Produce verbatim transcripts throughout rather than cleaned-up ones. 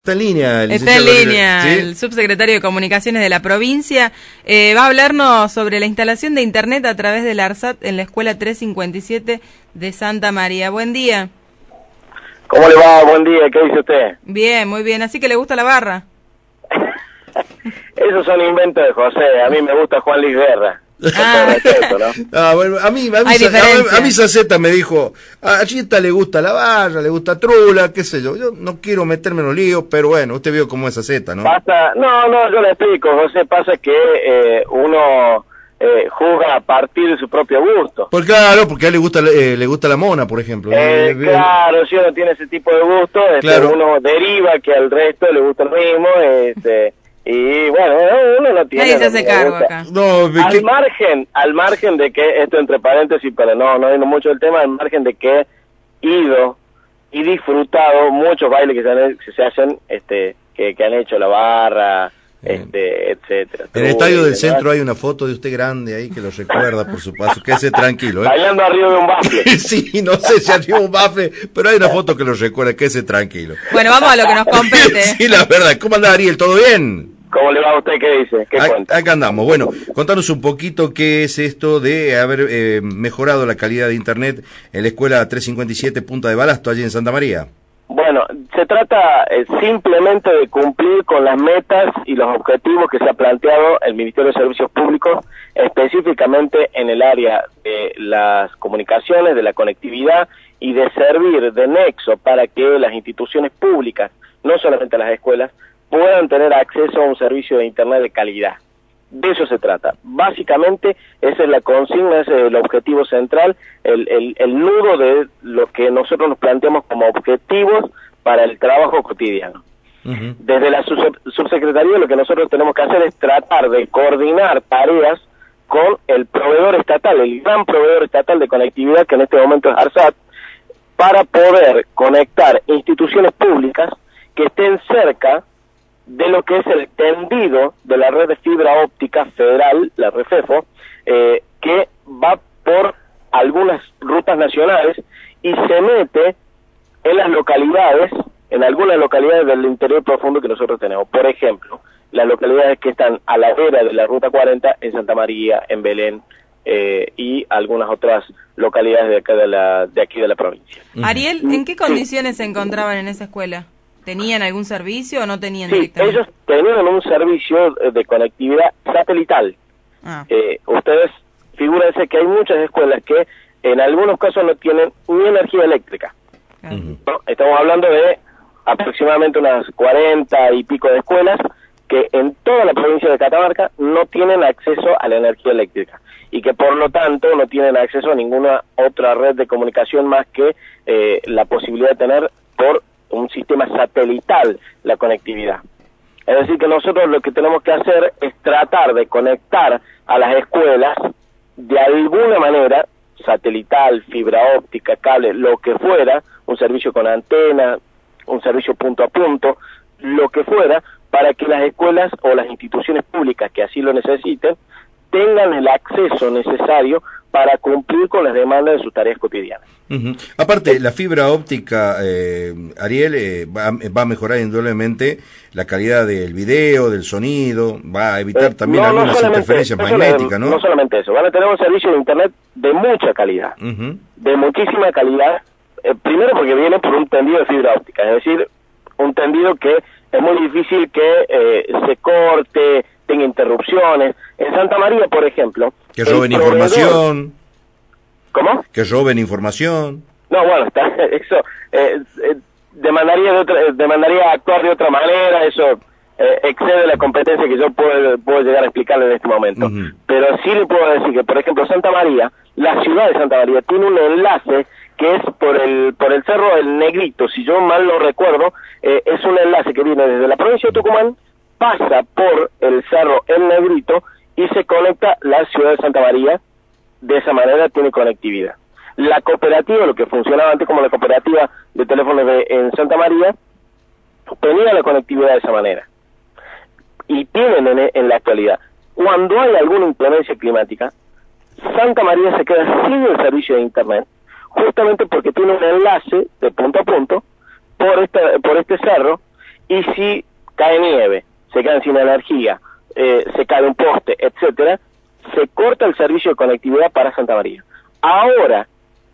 Está en línea, el Está en línea, ¿sí? El subsecretario de Comunicaciones de la provincia. Eh, va a hablarnos sobre la instalación de Internet a través del ARSAT en la Escuela trescientos cincuenta y siete de Santa María. Buen día. ¿Cómo le va? Buen día, ¿qué dice usted? Bien, muy bien. ¿Así que le gusta la barra? Esos son inventos de José, a mí me gusta Juan Luis Guerra. Ah. Respeto, ¿no? Ah, bueno, a mí, a mí, Hay Sa- diferencia. a, a mí Saceta me dijo, a Chita le gusta la barra, le gusta Trula, qué sé yo. Yo no quiero meterme en los líos, pero bueno, usted vio cómo es Saceta, ¿no? Pasa, no, no, yo le explico, José, pasa que eh, uno eh, juzga a partir de su propio gusto. Pues claro, porque a él le gusta, eh, le gusta la mona, por ejemplo. Eh, Eh, claro, si uno tiene ese tipo de gusto, este, Claro. uno deriva que al resto le gusta lo mismo, este, y bueno, uno no tiene... Nadie se lo hace que le cargo gusta. acá. No, ve Al que- margen, al margen de que, esto entre paréntesis, pero no, no no mucho el tema, al margen de que he ido y disfrutado muchos bailes que se, han, que se hacen, este, que, que han hecho la barra, este, etcétera. en el estadio del Demás. centro hay una foto de usted grande ahí que lo recuerda por su paso. Quédese tranquilo, ¿eh? Bailando arriba de un bafle. Sí, no sé si arriba un bafle, pero hay una foto que lo recuerda, quédese tranquilo. Bueno, vamos a lo que nos compete. Sí, la verdad. ¿Cómo anda, Ariel? ¿Todo bien? ¿Cómo le va a usted? ¿Qué dice? ¿Qué Ac- cuenta? Acá andamos. Bueno, contanos un poquito qué es esto de haber eh, mejorado la calidad de Internet en la escuela trescientos cincuenta y siete Punta de Balasto, allí en Santa María. Bueno, se trata eh, simplemente de cumplir con las metas y los objetivos que se ha planteado el Ministerio de Servicios Públicos, específicamente en el área de las comunicaciones, de la conectividad y de servir de nexo para que las instituciones públicas, no solamente las escuelas, puedan tener acceso a un servicio de Internet de calidad. De eso se trata. Básicamente, esa es la consigna, ese es el objetivo central, el, el, el nudo de lo que nosotros nos planteamos como objetivos para el trabajo cotidiano. Uh-huh. Desde la sub- subsecretaría lo que nosotros tenemos que hacer es tratar de coordinar tareas con el proveedor estatal, el gran proveedor estatal de conectividad que en este momento es ARSAT, para poder conectar instituciones públicas que estén cerca de lo que es el tendido de la red de fibra óptica federal, la REFEFO, eh, que va por algunas rutas nacionales y se mete en las localidades, en algunas localidades del interior profundo que nosotros tenemos. Por ejemplo, las localidades que están a la vera de la Ruta cuarenta, en Santa María, en Belén, eh, y algunas otras localidades de, acá de, la, de aquí de la provincia. Ariel, ¿en qué condiciones se encontraban en esa escuela? ¿Tenían algún servicio o no tenían Sí, directamente? ellos tenían un servicio de conectividad satelital. Ah. Eh, ustedes figúrense que hay muchas escuelas que en algunos casos no tienen ni energía eléctrica, Claro. Ujú. ¿no? Estamos hablando de aproximadamente unas cuarenta y pico de escuelas que en toda la provincia de Catamarca no tienen acceso a la energía eléctrica y que por lo tanto no tienen acceso a ninguna otra red de comunicación más que eh, la posibilidad de tener por un sistema satelital la conectividad. Es decir, que nosotros lo que tenemos que hacer es tratar de conectar a las escuelas de alguna manera, satelital, fibra óptica, cable, lo que fuera, un servicio con antena, un servicio punto a punto, lo que fuera, para que las escuelas o las instituciones públicas que así lo necesiten tengan el acceso necesario para cumplir con las demandas de sus tareas cotidianas. Ujú. Aparte, la fibra óptica, eh, Ariel, eh, va, va a mejorar indudablemente la calidad del video, del sonido, va a evitar Eh, también no, no algunas solamente- interferencias no solo- magnéticas, ¿no? No solamente eso, van a tener un servicio de Internet de mucha calidad, Ujú. de muchísima calidad, eh, primero porque viene por un tendido de fibra óptica, es decir, un tendido que es muy difícil que eh, se corte, tenga interrupciones. En Santa María, por ejemplo... Que el roben proveedor- información, ¿Cómo? que roben información. No, bueno, está, eso eh, eh, demandaría de otra, demandaría actuar de otra manera, eso eh, excede la competencia que yo puedo, puedo llegar a explicarle en este momento. Ujú. Pero sí le puedo decir que, por ejemplo, Santa María, la ciudad de Santa María tiene un enlace que es por el por el cerro El Negrito, si yo mal lo recuerdo, eh, es un enlace que viene desde la provincia de Tucumán, pasa por el cerro El Negrito y se conecta la ciudad de Santa María. De esa manera tiene conectividad. La cooperativa, lo que funcionaba antes como la cooperativa de teléfonos de, en Santa María, tenía la conectividad de esa manera. Y tienen en, en la actualidad. Cuando hay alguna inclemencia climática, Santa María se queda sin el servicio de Internet, justamente porque tiene un enlace de punto a punto por, esta, por este cerro, y si cae nieve, se quedan sin energía, eh, se cae un poste, etcétera, se corta el servicio de conectividad para Santa María. Ahora,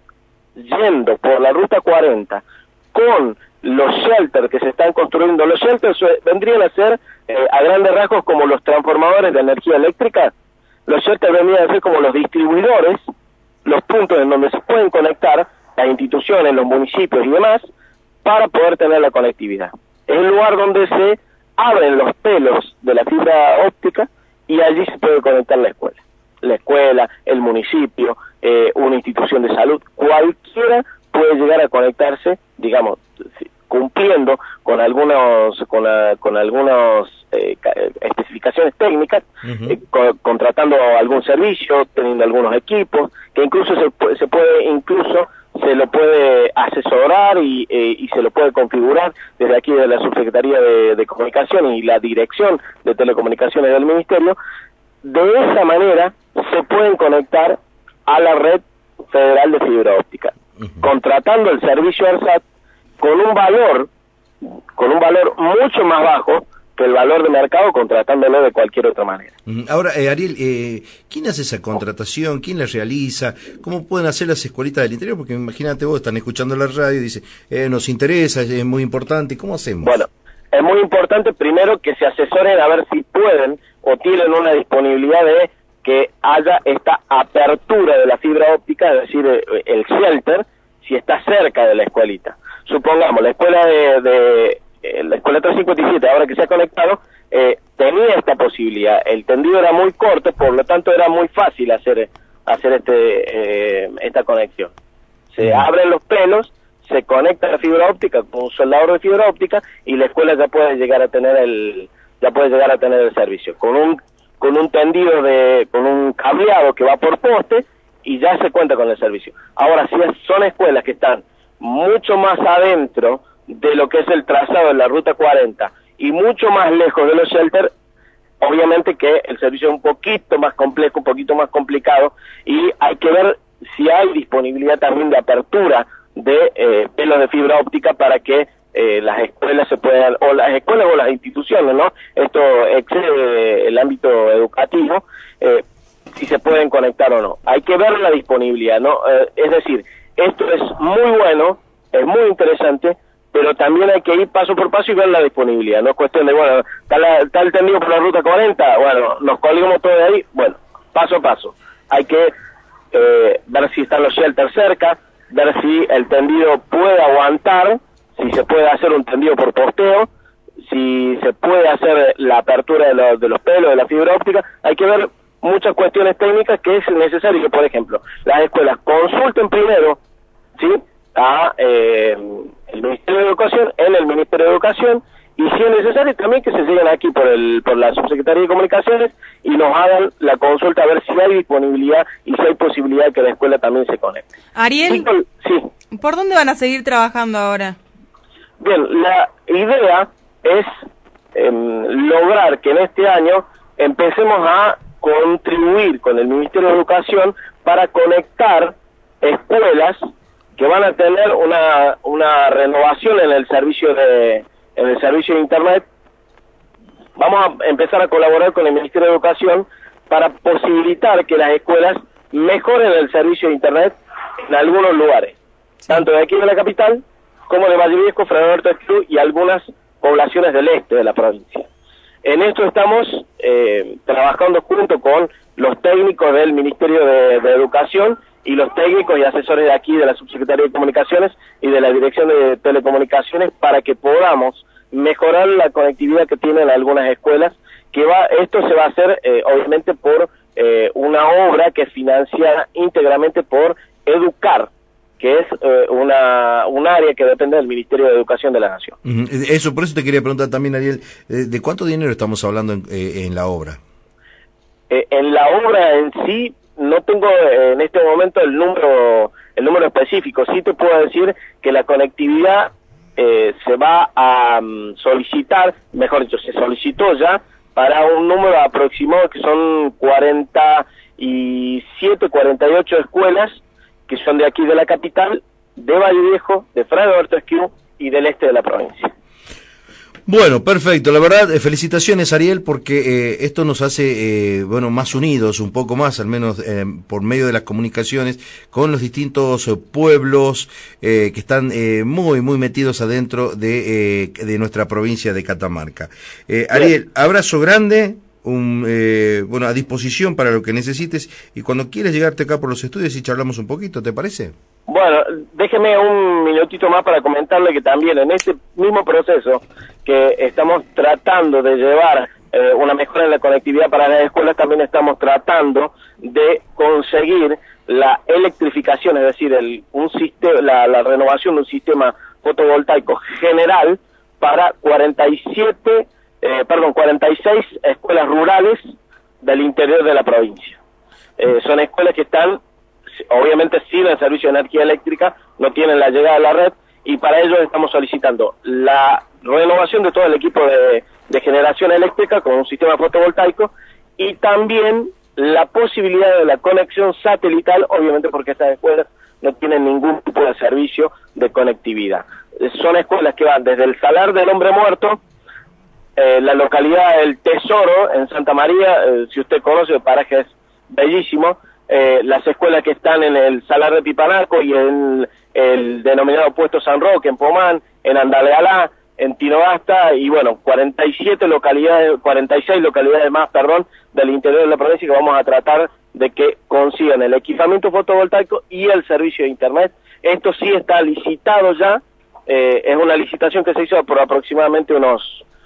yendo por la ruta cuarenta, con los shelters que se están construyendo, los shelters vendrían a ser, eh, a grandes rasgos, como los transformadores de energía eléctrica. Los shelters vendrían a ser como los distribuidores, los puntos en donde se pueden conectar las instituciones, los municipios y demás, para poder tener la conectividad. Es el lugar donde se abren los pelos de la fibra óptica y allí se puede conectar la escuela. La escuela, el municipio, eh, una institución de salud, cualquiera puede llegar a conectarse, digamos, cumpliendo con algunos con, uh, con algunos eh, especificaciones técnicas, uh-huh. eh, co contratando algún servicio, teniendo algunos equipos, que incluso se, se puede incluso se lo puede asesorar y, eh, y se lo puede configurar desde aquí de la Subsecretaría de, de Comunicación y la Dirección de Telecomunicaciones del Ministerio. De esa manera se pueden conectar a la red federal de fibra óptica, uh-huh. contratando el servicio ARSAT con un valor, con un valor mucho más bajo que el valor de mercado, contratándolo de cualquier otra manera. Ahora, eh, Ariel, eh, ¿quién hace esa contratación? ¿Quién la realiza? ¿Cómo pueden hacer las escuelitas del interior? Porque imagínate vos, están escuchando la radio y dicen, eh, nos interesa, es muy importante. ¿Cómo hacemos? Bueno, es muy importante primero que se asesoren a ver si pueden o tienen una disponibilidad de que haya esta apertura de la fibra óptica, es decir, el shelter, si está cerca de la escuelita. Supongamos, la escuela de... de la escuela trescientos cincuenta y siete, ahora que se ha conectado, eh, tenía esta posibilidad. El tendido era muy corto, por lo tanto era muy fácil hacer hacer este eh, esta conexión. Se uh-huh. abren los pelos, se conecta la fibra óptica con un soldador de fibra óptica y la escuela ya puede llegar a tener el ya puede llegar a tener el servicio con un con un tendido de con un cableado que va por poste y ya se cuenta con el servicio. Ahora, si son escuelas que están mucho más adentro de lo que es el trazado de la ruta cuarenta y mucho más lejos de los shelters, obviamente que el servicio es un poquito más complejo, un poquito más complicado, y hay que ver si hay disponibilidad también de apertura de eh, pelos de fibra óptica para que eh, las escuelas se puedan, o las escuelas o las instituciones, ¿no? Esto excede el ámbito educativo, eh, si se pueden conectar o no. Hay que ver la disponibilidad, ¿no? Eh, es decir, esto es muy bueno, es muy interesante, pero también hay que ir paso por paso y ver la disponibilidad. No es cuestión de, bueno, está, está el tendido por la ruta cuarenta, bueno, nos colgamos todo de ahí, bueno, paso a paso. Hay que eh, ver si están los shelters cerca, ver si el tendido puede aguantar, si se puede hacer un tendido por posteo, si se puede hacer la apertura de, lo, de los pelos, de la fibra óptica. Hay que ver muchas cuestiones técnicas que es necesario que, por ejemplo, las escuelas consulten primero, ¿sí?, a eh, el Ministerio de Educación, en el Ministerio de Educación, y si es necesario también que se lleguen aquí por el por la Subsecretaría de Comunicaciones y nos hagan la consulta a ver si hay disponibilidad y si hay posibilidad de que la escuela también se conecte. Ariel, sí. ¿Por dónde van a seguir trabajando ahora? Bien, la idea es eh, lograr que en este año empecemos a contribuir con el Ministerio de Educación para conectar escuelas que van a tener una una renovación en el servicio de en el servicio de internet. Vamos a empezar a colaborar con el Ministerio de Educación para posibilitar que las escuelas mejoren el servicio de internet en algunos lugares, sí, tanto de aquí de la capital como de Valle Viejo, Fray Alberto Esclú y algunas poblaciones del este de la provincia. En esto estamos eh, trabajando junto con los técnicos del Ministerio de, de Educación y los técnicos y asesores de aquí de la Subsecretaría de Comunicaciones y de la Dirección de Telecomunicaciones para que podamos mejorar la conectividad que tienen algunas escuelas, que va esto se va a hacer eh, obviamente por eh, una obra que es financiada íntegramente por Educar, que es eh, una un área que depende del Ministerio de Educación de la Nación. Eso, por eso te quería preguntar también, Ariel, ¿de cuánto dinero estamos hablando en, eh, en la obra? Eh, en la obra en sí, no tengo eh, en este momento el número el número específico. Sí te puedo decir que la conectividad eh, se va a um, solicitar, mejor dicho, se solicitó ya para un número aproximado que son cuarenta y siete, cuarenta y ocho escuelas que son de aquí de la capital, de Valle Viejo, de Fray Alberto Esclú y del este de la provincia. Bueno, perfecto. La verdad, eh, felicitaciones, Ariel, porque eh, esto nos hace, eh, bueno, más unidos, un poco más, al menos eh, por medio de las comunicaciones, con los distintos eh, pueblos eh, que están eh, muy, muy metidos adentro de, eh, de nuestra provincia de Catamarca. Eh, Ariel, abrazo grande. Un, eh, bueno, a disposición para lo que necesites, y cuando quieres llegarte acá por los estudios y charlamos un poquito, ¿te parece? Bueno, déjeme un minutito más para comentarle que también en ese mismo proceso que estamos tratando de llevar eh, una mejora en la conectividad para las escuelas, también estamos tratando de conseguir la electrificación, es decir, el, un sistema, la, la renovación de un sistema fotovoltaico general para cuarenta y siete Eh, perdón, cuarenta y seis escuelas rurales del interior de la provincia. Eh, son escuelas que están, obviamente, sin el servicio de energía eléctrica, no tienen la llegada a la red, y para ello estamos solicitando la renovación de todo el equipo de, de generación eléctrica con un sistema fotovoltaico, y también la posibilidad de la conexión satelital, obviamente porque estas escuelas no tienen ningún tipo de servicio de conectividad. Eh, son escuelas que van desde el Salar del Hombre Muerto, Eh, la localidad del Tesoro, en Santa María, eh, si usted conoce, el paraje es bellísimo, eh, las escuelas que están en el Salar de Pipanaco y en el denominado Puesto San Roque, en Pomán, en Andalealá, en Tinogasta, y bueno, cuarenta y siete localidades, cuarenta y seis localidades más, perdón, del interior de la provincia, que vamos a tratar de que consigan el equipamiento fotovoltaico y el servicio de internet. Esto sí está licitado ya, eh, es una licitación que se hizo por aproximadamente unos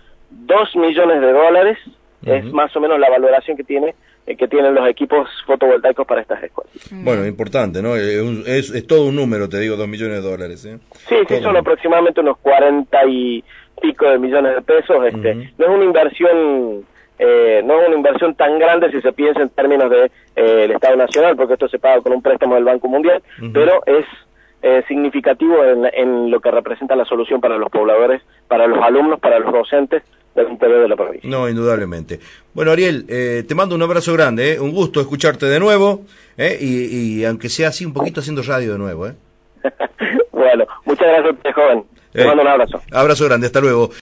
dos millones de dólares, uh-huh. Es más o menos la valoración que tiene eh, que tienen los equipos fotovoltaicos para estas escuelas. Bueno, importante, ¿no? Es, un, es, es todo un número, te digo, dos millones de dólares, ¿eh? Sí, todo sí, son aproximadamente unos cuarenta y pico de millones de pesos. Este, uh-huh. No es una inversión, eh, no es una inversión tan grande si se piensa en términos de eh, el Estado Nacional, porque esto se paga con un préstamo del Banco Mundial, uh-huh. Pero es eh, significativo en, en lo que representa la solución para los pobladores, para los alumnos, para los docentes del interior de la provincia. No, indudablemente. Bueno, Ariel, eh, te mando un abrazo grande, ¿eh? Un gusto escucharte de nuevo, ¿eh? y, y aunque sea así un poquito haciendo radio de nuevo, ¿eh? Bueno, muchas gracias, joven. Te eh, mando un abrazo. Abrazo grande, hasta luego.